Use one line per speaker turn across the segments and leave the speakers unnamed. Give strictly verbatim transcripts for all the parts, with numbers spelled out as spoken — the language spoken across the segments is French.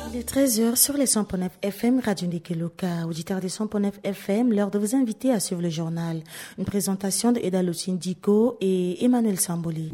Il est treize heures sur les cent point neuf F M, Radio Nikeloka. Auditeurs des cent point neuf F M, l'heure de vous inviter à suivre le journal. Une présentation de Eda Lotindiko et Emmanuel Samboli.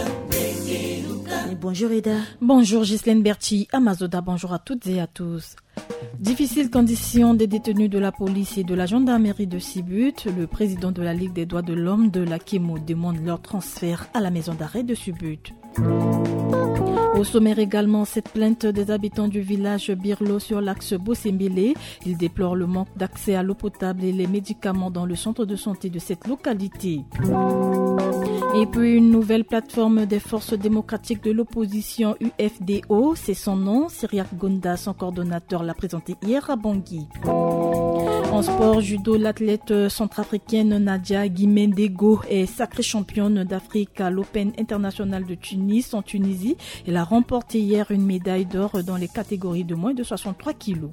Et bonjour Eda.
Bonjour Ghislaine Berti, Amazoda, bonjour à toutes et à tous. Difficiles conditions des détenus de la police et de la gendarmerie de Subut, le président de la Ligue des droits de l'homme de la Kémo demande leur transfert à la maison d'arrêt de Subut. Au sommaire également, cette plainte des habitants du village Birlo sur l'axe Bossembélé. Ils déplorent le manque d'accès à l'eau potable et les médicaments dans le centre de santé de cette localité. Et puis une nouvelle plateforme des forces démocratiques de l'opposition U F D O, c'est son nom. Cyriaque Gonda, son coordonnateur, l'a présenté hier à Bangui. En sport judo, l'athlète centrafricaine Nadia Guimendego est sacrée championne d'Afrique à l'Open international de Tunis en Tunisie. Elle a remporté hier une médaille d'or dans les catégories de moins de soixante-trois kilos.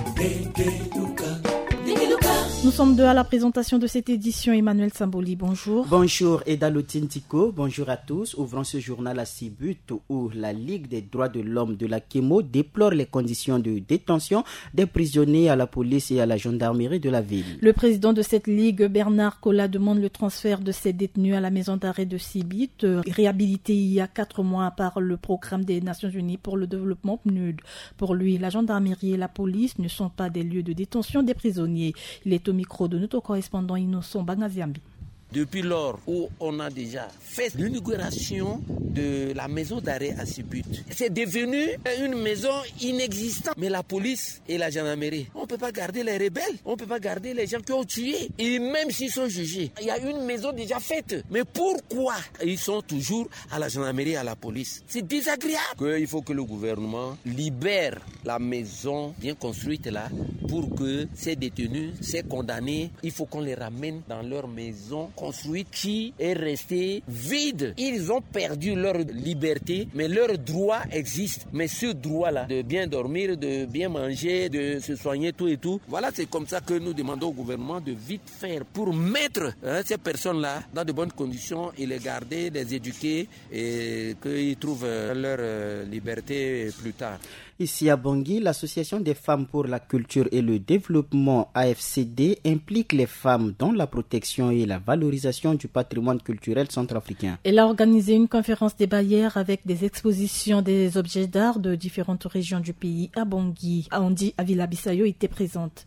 Nous sommes deux à la présentation de cette édition. Emmanuel Samboli, bonjour.
Bonjour Eda Lotindiko, bonjour à tous. Ouvrons ce journal à Subut où la Ligue des droits de l'homme de la Kémo déplore les conditions de détention des prisonniers à la police et à la gendarmerie de la ville.
Le président de cette ligue, Bernard Kola, demande le transfert de ces détenus à la maison d'arrêt de Subut, réhabilité il y a quatre mois par le programme des Nations Unies pour le développement P N U D. Pour lui, la gendarmerie et la police ne sont pas des lieux de détention des prisonniers. Il est au micro de notre correspondant Innocent Bangaziambi.
Depuis lors où on a déjà fait l'inauguration de la maison d'arrêt à Subut, c'est devenu une maison inexistante. Mais la police et la gendarmerie, on ne peut pas garder les rebelles, on ne peut pas garder les gens qui ont tué. Et même s'ils sont jugés, il y a une maison déjà faite. Mais pourquoi ils sont toujours à la gendarmerie et à la police? C'est désagréable. Il faut que le gouvernement libère la maison bien construite là pour que ces détenus, ces condamnés, il faut qu'on les ramène dans leur maison construite qui est restée vide. Ils ont perdu leur liberté, mais leur droit existe. Mais ce droit-là, de bien dormir, de bien manger, de se soigner, tout et tout, voilà, c'est comme ça que nous demandons au gouvernement de vite faire pour mettre hein, ces personnes-là dans de bonnes conditions et les garder, les éduquer et qu'ils trouvent leur euh, liberté plus tard.
Ici à Bangui, l'Association des femmes pour la culture et le développement A F C D implique les femmes dans la protection et la valorisation du patrimoine culturel centrafricain.
Elle a organisé une conférence des bailleurs avec des expositions des objets d'art de différentes régions du pays à Bangui. Aondi Avila Bissayo était présente.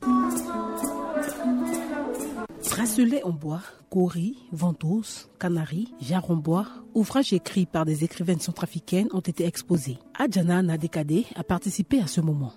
Bracelets en bois, Kori, ventouses, canaries, jarres en bois, ouvrages écrits par des écrivaines centrafricaines ont été exposés. Adjana Nadekade a participé à ce moment.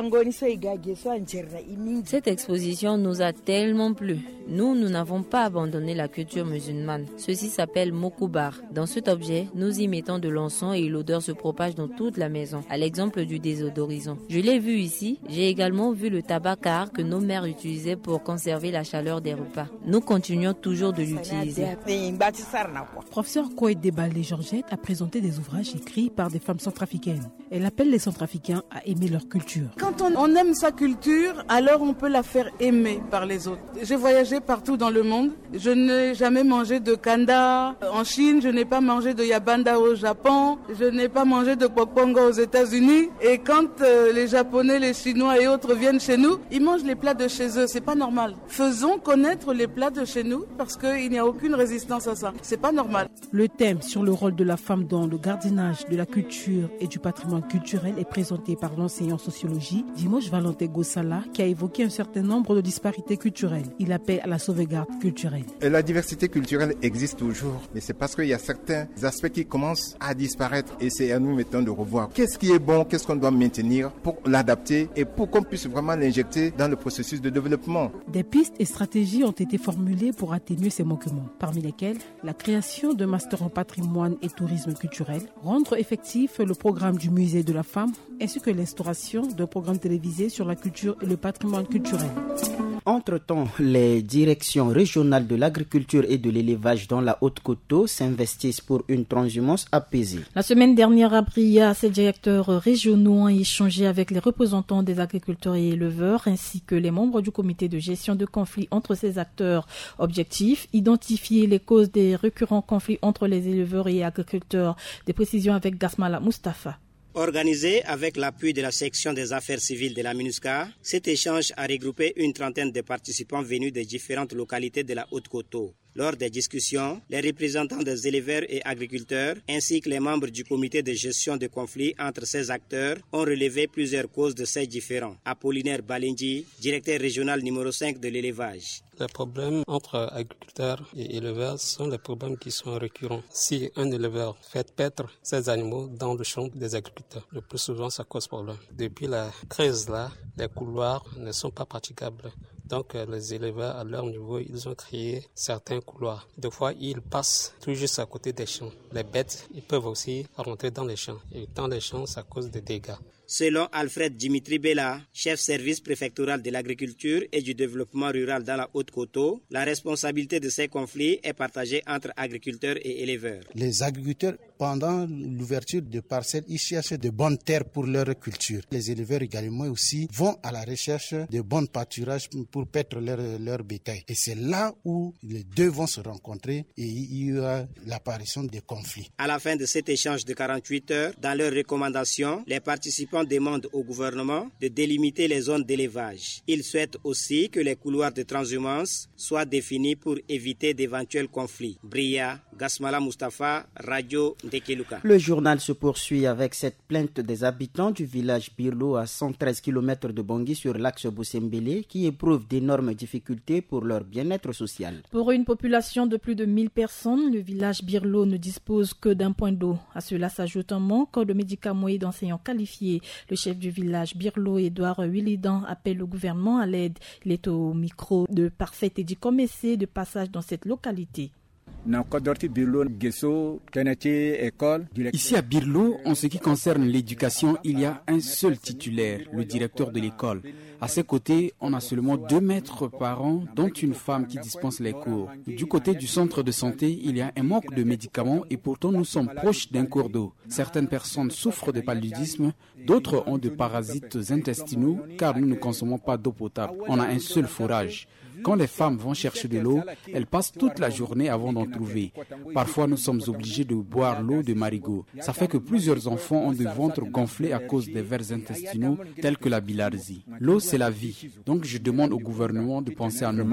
Cette exposition nous a tellement plu. Nous, nous n'avons pas abandonné la culture musulmane. Ceci s'appelle Mokubar. Dans cet objet, nous y mettons de l'encens et l'odeur se propage dans toute la maison, à l'exemple du désodorisant. Je l'ai vu ici. J'ai également vu le tabacar que nos mères utilisaient pour conserver la chaleur des repas. Nous continuons toujours de l'utiliser.
Professeur Kouedé Balé-Georgette a présenté des ouvrages écrits par des femmes centrafricaines. Elle appelle les Centrafricains à aimer leur culture.
Quand on, on aime sa culture, alors on peut la faire aimer par les autres. J'ai voyagé partout dans le monde. Je n'ai jamais mangé de kanda en Chine, je n'ai pas mangé de yabanda au Japon, je n'ai pas mangé de poponga aux États-Unis. Et quand euh, les Japonais, les Chinois et autres viennent chez nous, ils mangent les plats de chez eux. C'est pas normal. Faisons connaître les plats de chez nous parce qu'il n'y a aucune résistance à ça. C'est pas normal.
Le thème sur le rôle de la femme dans le gardiennage de la culture et du patrimoine culturel est présenté par l'enseignant en sociologie Dimanche Valentin Gossala qui a évoqué un certain nombre de disparités culturelles. Il appelle à la sauvegarde culturelle.
Et la diversité culturelle existe toujours, mais c'est parce qu'il y a certains aspects qui commencent à disparaître et c'est à nous maintenant de revoir qu'est-ce qui est bon, qu'est-ce qu'on doit maintenir pour l'adapter et pour qu'on puisse vraiment l'injecter dans le processus de développement.
Des pistes et stratégies ont été formulées pour atténuer ces manquements, parmi lesquels la création d'un master en patrimoine et tourisme culturel, rendre effectif le programme du musée de la femme, ainsi que l'instauration d'un programme télévisé sur la culture et le patrimoine culturel.
Entre-temps, les directions régionales de l'agriculture et de l'élevage dans la Haute-Koto s'investissent pour une transhumance apaisée.
La semaine dernière à Bria, ces directeurs régionaux ont échangé avec les représentants des agriculteurs et éleveurs ainsi que les membres du comité de gestion de conflits entre ces acteurs. Objectif, identifier les causes des récurrents conflits entre les éleveurs et agriculteurs. Des précisions avec Gasmala Mustafa.
Organisé avec l'appui de la section des affaires civiles de la MINUSCA, cet échange a regroupé une trentaine de participants venus des différentes localités de la Haute-Koto. Lors des discussions, les représentants des éleveurs et agriculteurs, ainsi que les membres du comité de gestion de conflits entre ces acteurs, ont relevé plusieurs causes de ces différends. Apollinaire Balenji, directeur régional numéro cinq de l'élevage.
Les problèmes entre agriculteurs et éleveurs sont les problèmes qui sont récurrents. Si un éleveur fait paître ses animaux dans le champ des agriculteurs, le plus souvent ça cause problème. Depuis la crise là, les couloirs ne sont pas praticables. Donc les éleveurs à leur niveau, ils ont créé certains couloirs. Des fois, ils passent tout juste à côté des champs. Les bêtes, ils peuvent aussi rentrer dans les champs. Et dans les champs, ça cause des dégâts.
Selon Alfred Dimitri Bella, chef service préfectoral de l'agriculture et du développement rural dans la Haute-Koto, la responsabilité de ces conflits est partagée entre agriculteurs et éleveurs.
Les agriculteurs, pendant l'ouverture de parcelles, ils cherchent de bonnes terres pour leur culture. Les éleveurs également aussi vont à la recherche de bons pâturages pour paître leur, leur bétail. Et c'est là où les deux vont se rencontrer et il y aura l'apparition des conflits.
À la fin de cet échange de quarante-huit heures, dans leurs recommandations, les participants demande au gouvernement de délimiter les zones d'élevage. Il souhaite aussi que les couloirs de transhumance soient définis pour éviter d'éventuels conflits. Bria, Gasmala Mustafa, Radio Ndekeluka.
Le journal se poursuit avec cette plainte des habitants du village Birlo à cent treize kilomètres de Bangui sur l'axe Boussembélé qui éprouvent d'énormes difficultés pour leur bien-être social.
Pour une population de plus de mille personnes, le village Birlo ne dispose que d'un point d'eau. À cela s'ajoute un manque de médicaments et d'enseignants qualifiés. Le chef du village Birlo, Edouard Willidan, appelle le gouvernement à l'aide. Il est au micro de Parfait Edi Komessé de passage dans cette localité.
Ici à Birlo, en ce qui concerne l'éducation, il y a un seul titulaire, le directeur de l'école. À ses côtés, on a seulement deux maîtres par an, dont une femme qui dispense les cours. Du côté du centre de santé, il y a un manque de médicaments et pourtant nous sommes proches d'un cours d'eau. Certaines personnes souffrent de paludisme, d'autres ont des parasites intestinaux car nous ne consommons pas d'eau potable. On a un seul forage. Quand les femmes vont chercher de l'eau, elles passent toute la journée avant d'en trouver. Parfois, nous sommes obligés de boire l'eau de marigot. Ça fait que plusieurs enfants ont des ventres gonflés à cause des vers intestinaux tels que la bilharzie. L'eau, c'est la vie. Donc, je demande au gouvernement de penser à nous.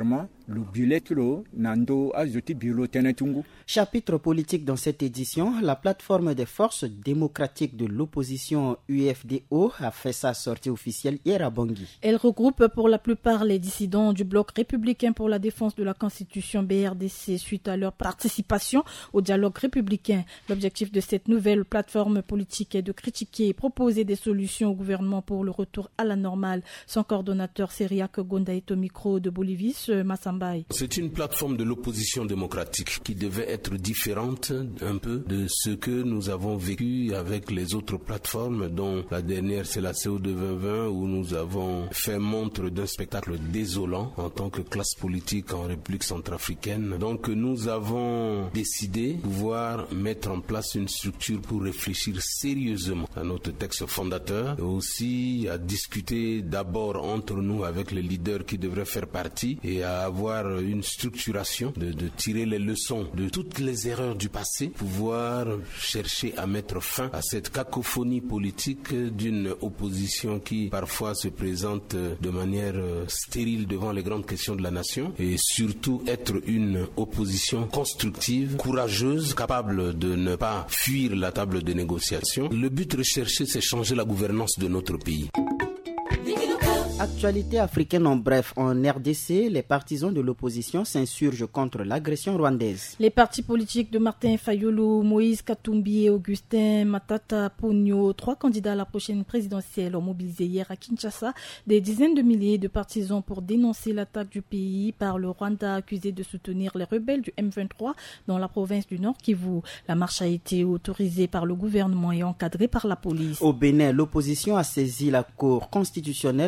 Chapitre politique dans cette édition, la plateforme des forces démocratiques de l'opposition U F D O a fait sa sortie officielle hier à Bangui.
Elle regroupe pour la plupart les dissidents du bloc républicain pour la défense de la Constitution B R D C suite à leur participation au dialogue républicain. L'objectif de cette nouvelle plateforme politique est de critiquer et proposer des solutions au gouvernement pour le retour à la normale. Son coordonnateur Seriak Gonda est au micro de Bolivis, Massambay.
C'est une plateforme de l'opposition démocratique qui devait être différente un peu de ce que nous avons vécu avec les autres plateformes, dont la dernière c'est la C O deux vingt vingt où nous avons fait montre d'un spectacle désolant en tant que classe politique en République centrafricaine. Donc nous avons décidé de pouvoir mettre en place une structure pour réfléchir sérieusement à notre texte fondateur et aussi à discuter d'abord entre nous avec les leaders qui devraient faire partie et à avoir une structuration de, de tirer les leçons de toutes les erreurs du passé, pouvoir chercher à mettre fin à cette cacophonie politique d'une opposition qui parfois se présente de manière stérile devant les grandes questions de la nation et surtout être une opposition constructive, courageuse, capable de ne pas fuir la table de négociation. Le but recherché, c'est changer la gouvernance de notre pays.
Actualité africaine en bref. En R D C, les partisans de l'opposition s'insurgent contre l'agression rwandaise.
Les partis politiques de Martin Fayulu, Moïse Katumbi et Augustin Matata Ponyo, trois candidats à la prochaine présidentielle, ont mobilisé hier à Kinshasa des dizaines de milliers de partisans pour dénoncer l'attaque du pays par le Rwanda accusé de soutenir les rebelles du M vingt-trois dans la province du Nord Kivu. La marche a été autorisée par le gouvernement et encadrée par la police.
Au Bénin, l'opposition a saisi la Cour constitutionnelle pour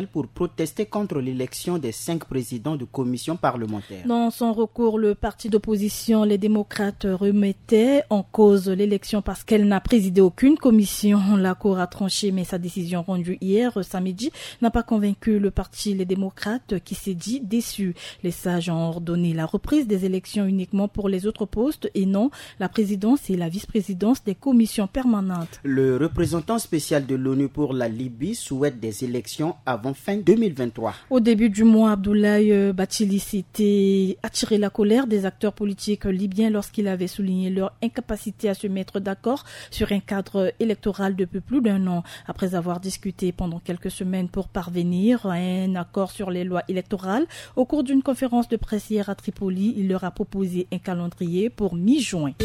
protester contre l'élection des cinq présidents de commissions parlementaires.
Dans son recours, le parti d'opposition, les démocrates, remettait en cause l'élection parce qu'elle n'a présidé aucune commission. La Cour a tranché, mais sa décision rendue hier, samedi, n'a pas convaincu le parti Les démocrates qui s'est dit déçu. Les sages ont ordonné la reprise des élections uniquement pour les autres postes et non la présidence et la vice-présidence des commissions permanentes.
Le représentant spécial de l'ONU pour la Libye souhaite des élections avant fin deux mille vingt-trois.
Au début du mois, Abdoulaye Bathily s'était attiré la colère des acteurs politiques libyens lorsqu'il avait souligné leur incapacité à se mettre d'accord sur un cadre électoral depuis plus d'un an. Après avoir discuté pendant quelques semaines pour parvenir à un accord sur les lois électorales, au cours d'une conférence de presse hier à Tripoli, il leur a proposé un calendrier pour mi-juin.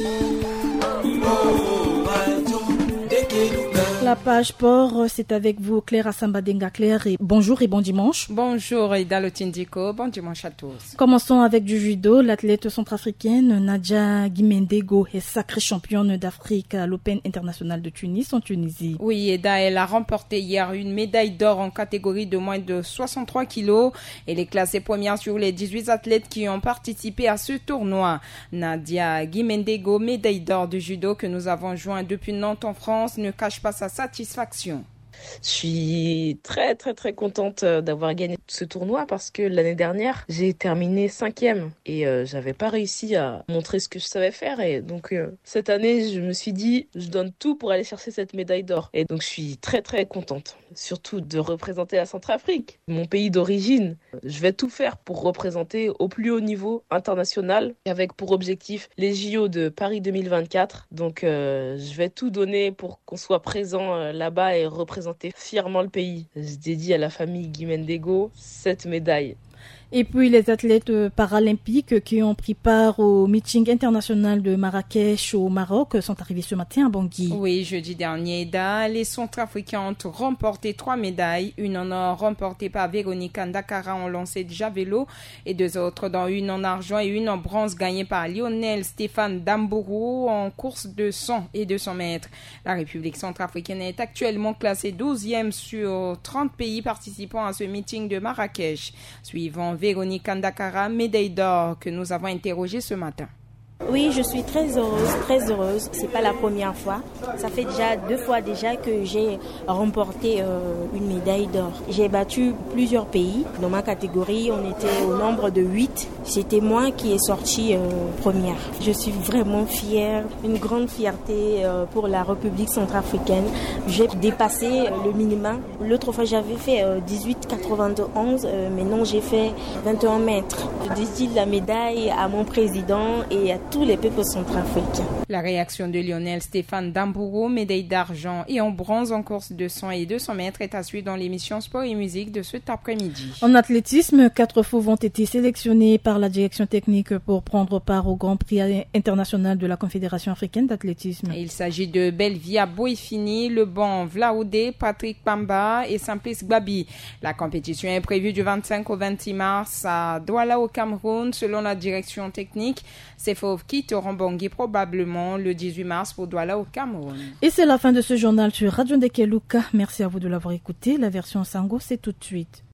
La page sport, c'est avec vous Claire Assambadenga. Claire, et bonjour et bon dimanche.
Bonjour Ida Lotindiko, bon dimanche à tous.
Commençons avec du judo. L'athlète centrafricaine Nadia Guimendego est sacrée championne d'Afrique à l'Open international de Tunis en Tunisie.
Oui, Ida, elle a remporté hier une médaille d'or en catégorie de moins de soixante-trois kilos. Elle est classée première sur les dix-huit athlètes qui ont participé à ce tournoi. Nadia Guimendego, médaille d'or de judo que nous avons joint depuis Nantes en France, ne cache pas sa satisfaction.
Je suis très très très contente d'avoir gagné ce tournoi parce que l'année dernière j'ai terminé cinquième et euh, j'avais pas réussi à montrer ce que je savais faire et donc euh, cette année je me suis dit je donne tout pour aller chercher cette médaille d'or et donc je suis très très contente surtout de représenter la Centrafrique, mon pays d'origine. Je vais tout faire pour représenter au plus haut niveau international avec pour objectif les J O de Paris deux mille vingt-quatre, donc euh, je vais tout donner pour qu'on soit présent euh, là-bas et représenter fièrement le pays. Je dédie à la famille Guimendego cette médaille.
Et puis les athlètes paralympiques qui ont pris part au meeting international de Marrakech au Maroc sont arrivés ce matin à Bangui.
Oui, jeudi dernier, Ida, les Centrafricains ont remporté trois médailles. Une en or remportée par Véronique Ndakara en lancer de javelot et deux autres, dont une en argent et une en bronze gagnée par Lionel Stéphane Dambourou en course de cent et deux cents mètres. La République centrafricaine est actuellement classée douzième sur trente pays participant à ce meeting de Marrakech. Suivant Véronique Ndakara, médaille d'or que nous avons interrogée ce matin.
Oui, je suis très heureuse, très heureuse. C'est pas la première fois. Ça fait déjà deux fois déjà que j'ai remporté euh, une médaille d'or. J'ai battu plusieurs pays. Dans ma catégorie, on était au nombre de huit. C'était moi qui est sortie euh, première. Je suis vraiment fière, une grande fierté euh, pour la République centrafricaine. J'ai dépassé le minimum. L'autre fois, j'avais fait euh, dix-huit quatre-vingt-onze. Euh, maintenant, j'ai fait vingt et un mètres. Je dédie la médaille à mon président et à tous les peuples centrafricains.
La réaction de Lionel Stéphane Dambourou, médaille d'argent et en bronze en course de cent et deux cents mètres, est à suivre dans l'émission Sport et Musique de cet après-midi.
En athlétisme, quatre fauves ont été sélectionnés par la direction technique pour prendre part au Grand Prix international de la Confédération africaine d'athlétisme.
Il s'agit de Belvia Boifini, Lebon Vlaoudé, Patrick Pamba et Simplice Gbabi. La compétition est prévue du vingt-cinq au vingt-six mars à Douala au Cameroun, selon la direction technique. Ces fauves quitteront Bangui probablement le dix-huit mars pour Douala au Cameroun.
Et c'est la fin de ce journal sur Radio Ndekeluka. Merci à vous de l'avoir écouté. La version Sango, c'est tout de suite.